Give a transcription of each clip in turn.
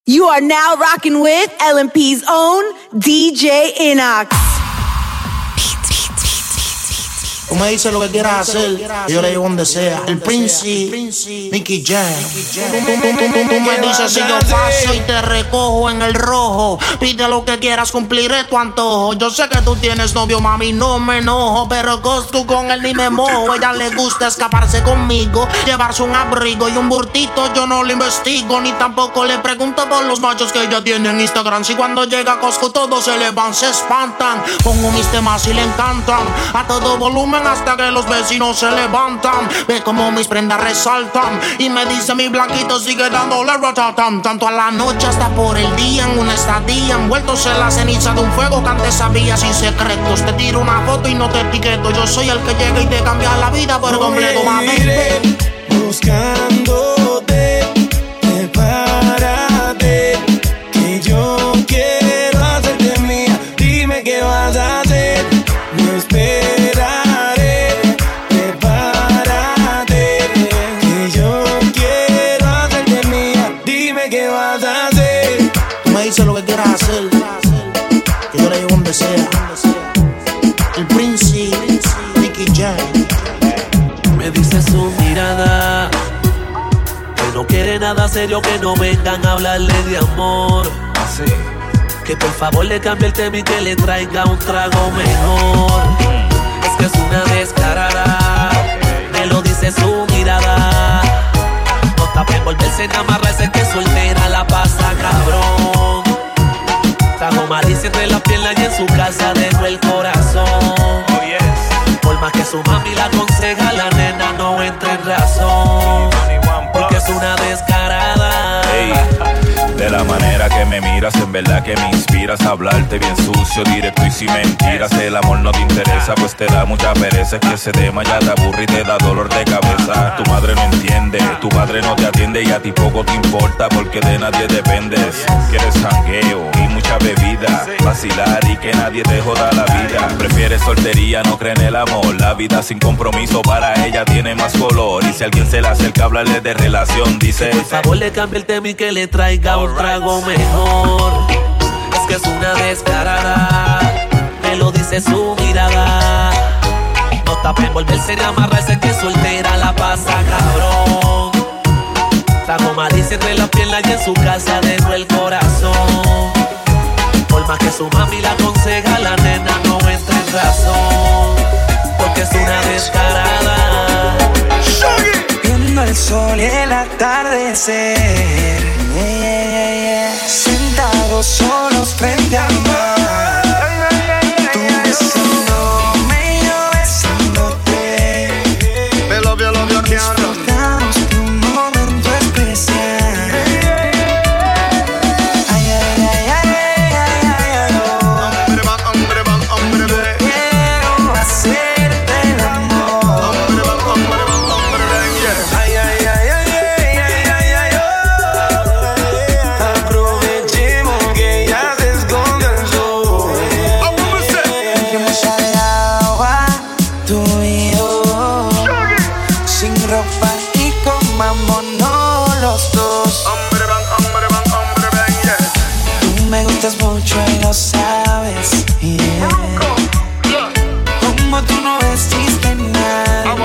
You are now rocking with LMP's own DJ Inox. Tú me dices lo que quieras hacer, yo le llevo donde sea. El Prince, Nicky Jam. Tú me dices si yo paso y te recojo en el rojo. Pide lo que quieras, cumpliré tu antojo. Yo sé que tú tienes novio, mami, no me enojo, pero tú con él ni me mojo. Ella le gusta escaparse conmigo, llevarse un abrigo y un burtito. Yo no lo investigo, ni tampoco le pregunto por los machos que ella tiene en Instagram. Si cuando llega a Costco todos se le van, se espantan. Pongo mis temas y le encantan a todo volumen hasta que los vecinos se levantan. Ve como mis prendas resaltan y me dice mi blanquito sigue dándole ratatam. Tanto a la noche hasta por el día, en una estadía envueltos en la ceniza de un fuego que antes sabía sin secretos. Te tiro una foto y no te etiqueto. Yo soy el que llega y te cambia la vida por completo, mami. Buscándote, prepárate, que yo quiero hacerte mía. Dime qué vas a hacer, no esperaré. Prepárate, que yo quiero hacerte mía. Dime qué vas a hacer. Tú me dices lo que quieras hacer, que yo le llevo donde sea. El Prince, Nicky Jam. Me dice su mirada que no quiere nada serio, que no vengan a hablarle de amor. Así que por favor le cambie el tema y que le traiga un trago mejor. Es que es una descarada, me lo dice su mirada. No está para envolverse en amarrarse, que soltera la pasa cabrón. Trajo malicia entre las piernas y en su casa dejó el corazón. Por más que su mami la aconseja, la nena no entra en razón, porque es una descarada. Hey, de la manera que me miras, en verdad que me inspiras a hablarte bien sucio, directo y sin mentiras. El amor no te interesa, pues te da mucha pereza. Es que ese tema ya te aburre y te da dolor de cabeza. Tu madre no entiende, tu padre no te atiende y a ti poco te importa porque de nadie dependes. Quieres jangueo y mucha bebida, vacilar y que nadie te joda la vida. Prefieres soltería, no cree en el amor. La vida sin compromiso para ella tiene más color. Y si alguien se le acerca a hablarle de relación, dice: por favor le cambie el tema y que le traiga un trago mejor. Es que es una descarada, me lo dice su mirada. No está para envolverse ni amarrarse, que soltera la pasa cabrón. Trajo malicia entre las piernas y en su casa dejó el corazón. Por más que su mami la aconseja, la nena no entra en razón, porque es una descarada. Viendo el sol y el atardecer, sentados solos frente al mar. Tú besándome y yo besándote. Me love you, Kiana. Disfrutamos de un momento especial. Ay, ay, ay, ay, ay, ay, ay, oh. Hombre, Quiero hacerte el amor. Ay, ay, ay, ay, ay, ay, ay, ay, oh. Aprovechemos que ya se esconde el sol. Dejemos de agua, tú y yo, sin ropa y comámonos los dos. Tú me gustas mucho y lo sabes, yeah. Como tú no existe nada.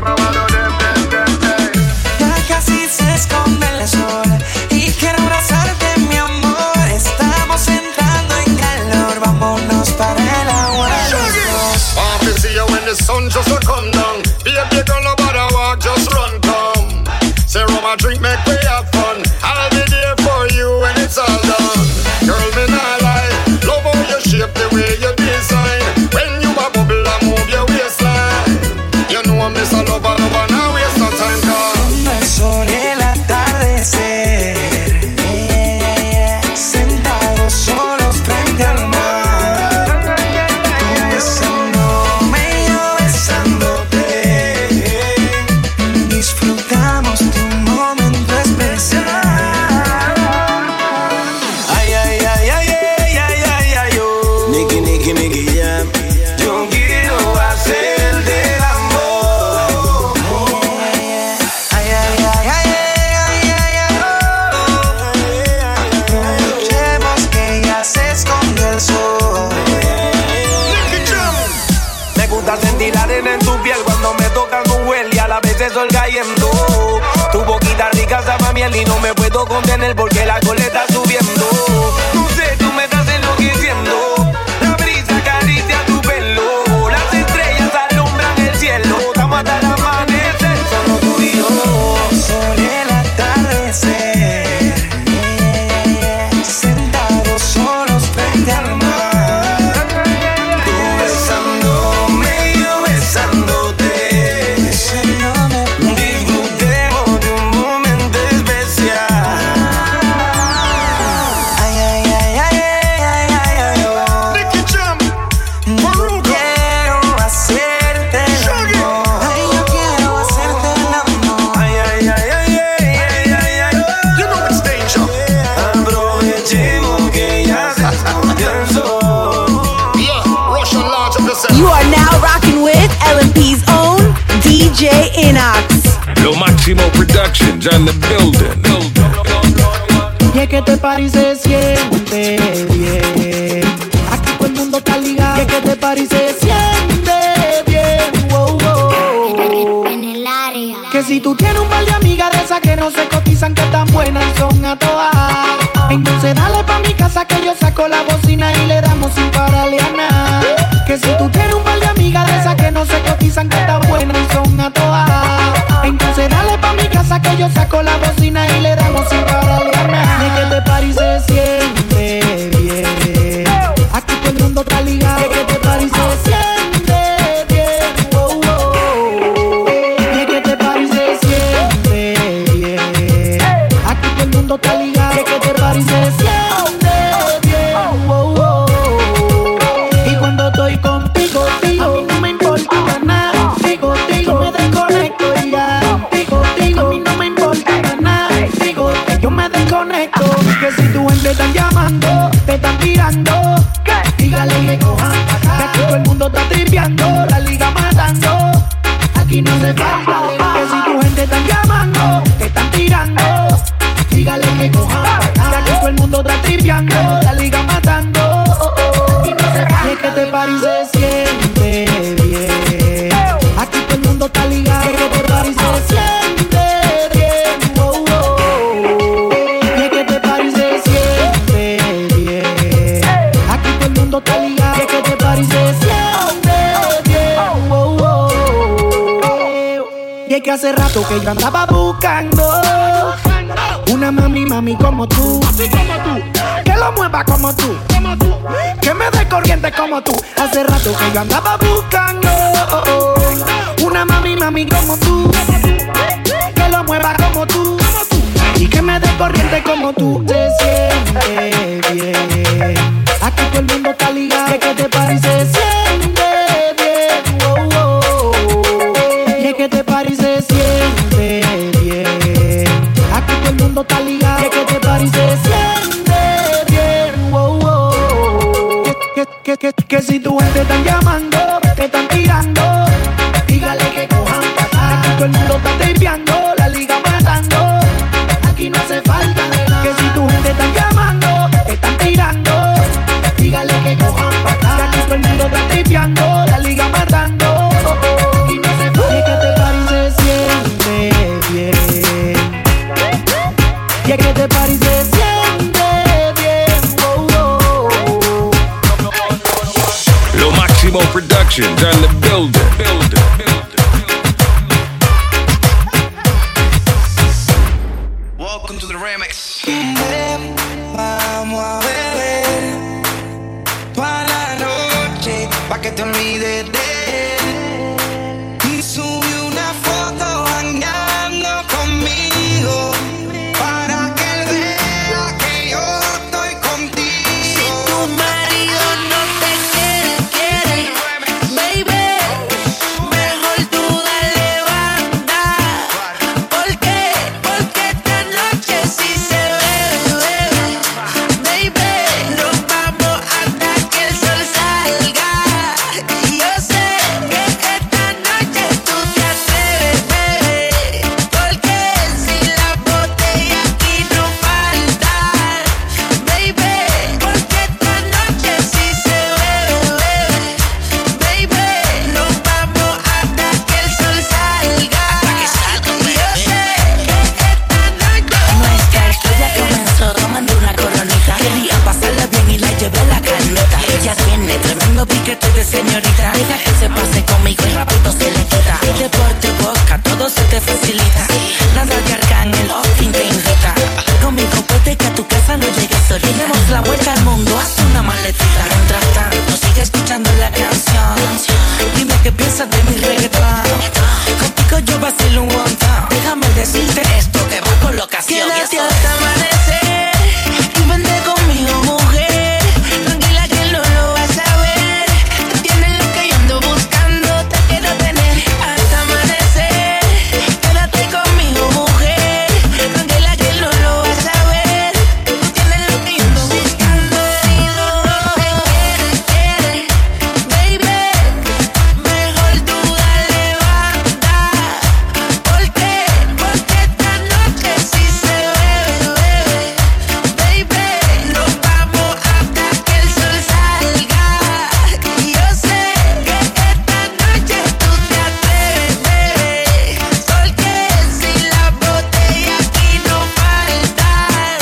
Ya casi se esconde el sol y quiero abrazarte, mi amor. Estamos entrando en calor, vámonos para el agua los dos. I can see you when the sun just a come down. Baby girl, no bother walk, just run come. Say rum and drink, make we have fun. I'll be there for you when it's all done. Girl, me not lie, love how you shape the way you design. ese sol cayendo. Tu boquita rica sabe a miel y no me puedo contener porque la alcohol está subiendo. No sé, tú me estás enloqueciendo. La brisa acaricia tu pelo. Las estrellas alumbran el cielo. Estamos hasta el amanecer, solo tú y yo. Sobre el atardecer, sentados solos frente al mar. Tú besándome y yo besándote. Disfrutemos de un momento especial. Ay, ay, ay, ay, ay, ay, ay, ay, oh. Nicky Jam, Maruca, Quiero hacerte el amor. Ay, yo quiero hacerte el amor. Ay, ay, ay, ay, ay, ay, ay, ay. you know it's danger. Aprovechemos que ya se escondió el sol. Yeah, Russian large of the set. You are now rocking with LMP's own DJ Inox. Lo Máximo Productions on the building. Y es que este party se siente bien. Aquí todo el mundo está ligado. Y es que este party se siente bien. Wow, wow. En el área. Que si tú tienes un par de amigas de esas que no se cotizan, que tan buenas y son a todas, entonces dale pa' mi casa que yo saco la bocina y le damos sin pararle a nada. Que si tú tienes un par de amigas de esas que no se cotizan, que tan buenas y son a todas, entonces dale pa' mi casa que yo saco la bocina y le damos sin pararle a nada. Y es que este party se siente bien. Aquí todo el mundo está ligado. Y es que este party se siente bien. Wow, wow. Y es que este party se siente bien. Aquí todo el mundo está ligado. Y es que este party se siente bien. Wow, wow. Y cuando estoy contigo, a mí no me importa nada. Digo, me desconecto y ya. Digo, a mí no me importa nada. Digo, yo me desconecto. Que si tu gente te están llamando, te están tirando, dígale que cojan pa' acá. Que aquí todo el mundo está tripeando, la liga matando. Aquí no se falta. Que si tu gente te están llamando, te están tirando, dígale que cojan pa' acá. Que aquí todo el mundo está tripeando, la liga matando. Aquí no se falta. Y es que este party se siente bien. Aquí todo el mundo está ligado. Y es que este party se siente bien. Wow, wow. Y es que este party se siente bien. Aquí todo el mundo está ligado. Y es que este party se siente bien. Wow, wow. Y es que hace rato que yo andaba buscando una mami como tú, que lo mueva como tú, que me dé corriente como tú. Hace rato que yo andaba buscando una mami como tú, que lo mueva como tú y que me dé corriente como tú. Se siente bien. Aquí todo el mundo está ligado. Y es que este party se siente bien. Wow, wow. Y es que este party se siente bien. Aquí todo el mundo está ligado. Y es que este party se siente bien. Wow, wow. Que si tu gente te están llamando, te están tirando, dígale que cojan pa' acá. Aquí todo el mundo está tripeando, la liga matando. Aquí no hace falta de nada. Que si tu gente te están llamando, te están tirando, dígale que cojan pa' acá. Aquí todo el mundo está tripeando, la liga matando. Aquí no hace falta. Y es que este party se siente bien. Y es que este party se siente bien. Wow, wow. Lo Máximo Productions on the building. Welcome to the remix. Ven, vamos a beber toda la noche pa' que te olvides de él. Y subí una foto bañando conmigo para que él vea que yo estoy contigo. Si tu marido no te quiere, baby, mejor tú dale banda. ¿Por qué? Porque esta noche sí se bebe, baby. Nos vamos hasta que el sol salga. Y yo sé gasolina. Demos la vuelta al mundo, haz una maletita. Mientras tanto, sigue escuchando la canción. Dime qué piensas de mi reggaetón. Contigo yo vacilo un montón. Déjame decirte esto que va con la ocasión. Quédate hasta amanecer y vente conmigo, mujer. Tranquila que no lo vas a ver. Tú tienes lo que yo ando buscando, te quiero tener hasta amanecer. Quédate conmigo, mujer. Tranquila que no lo vas a ver. Tú tienes lo que yo ando buscando. Si tú no te quieres, baby, mejor tú dale banda. ¿Por qué? Porque esta noche sí se bebe, baby. Nos vamos hasta que el sol salga. Y yo sé que esta noche tú te atreves, bebé. Porque si la botella aquí no falta,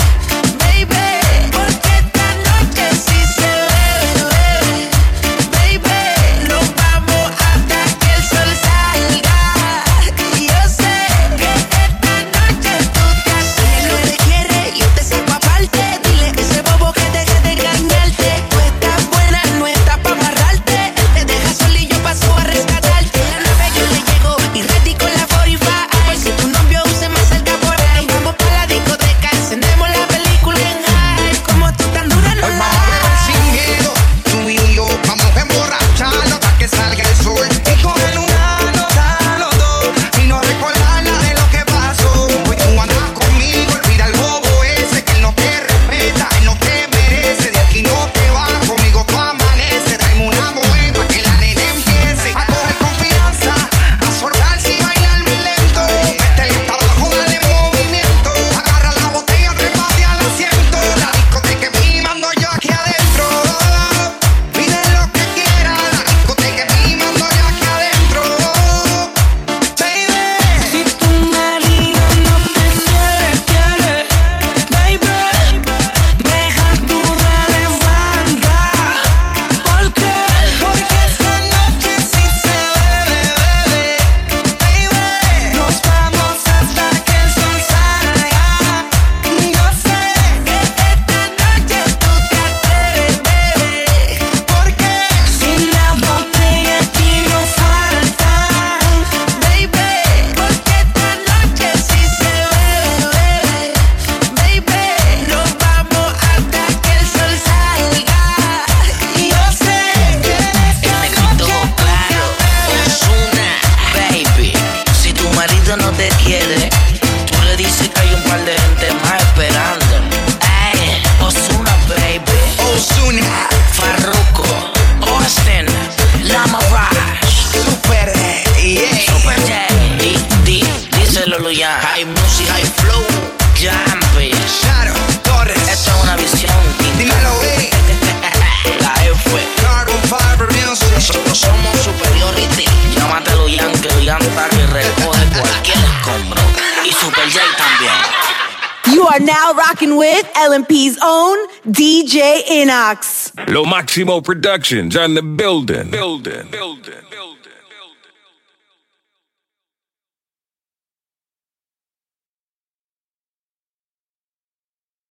baby. Porque esta noche sí se bebe, baby. Nos vamos hasta que el sol salga. Y yo sé que esta noche tú te atreves. No te quiere, yo te saco aparte. Dile a ese bobo que deje de engañarte. Tú estás buena, no estás pa' amarrarte. Él te deja solo y yo paso a rescatarte. La nave yo le llego y ready con la 45. Por si tu novio se me acerca por ahí. Vamos pa' la discoteca, encendemos la película en high. Como tú tan dura no Hoy la vamos a beber sin miedo, tú y yo vamos a emborracharnos hasta que salga el sol. Y coger una nota los dos y no recordar nada de lo que pasó. Hoy tú andas conmigo, olvida el bobo ese que él no te respeta, él no te merece. De aquí no te vas, conmigo tú amaneces. Traeme una mujer pa' que la nena empiece a coger confianza, a soltarse y bailarme lento. Métele hasta abajo, dale movimiento. Agarra la botella, trépate al asiento. La discoteca es mía, mando yo aquí adentro. Pide lo que quieras, la discoteca es mía, mando yo aquí adentro. Baby, Si tu marido no te quiere, baby, mejor tú dale banda. ¿Por qué? porque esta noche sí se bebe, baby. Nos vamos hasta que el sol salga. Yo sé Que esta noche tú te atreves, bebé. porque Si la botella aquí no falta, baby. Porque esta noche sí se bebe, baby. Nos vamos hasta que el sol salga. Y yo sé que esta noche claro, Ozuna, baby. Si tu marido no te quiere, tú le dices que hay un par de gente más esperando. Ay, Ozuna, baby. Ozuna, Farruko, Austin, Lama Rush, super, yeah. Super J. Díselo, Luyan. Hay música, hay flow, Jumpy. Shadow, Torres, Esto es una visión. dímelo, wey. La F. Carbon Fiber Music. Nosotros somos Superiority. Llámate a Luyan, que Luyan está que recoge cualquier escombro. Y Super J también. You are now rocking with LMP's own DJ Inox. Lo Maximo Productions on the building.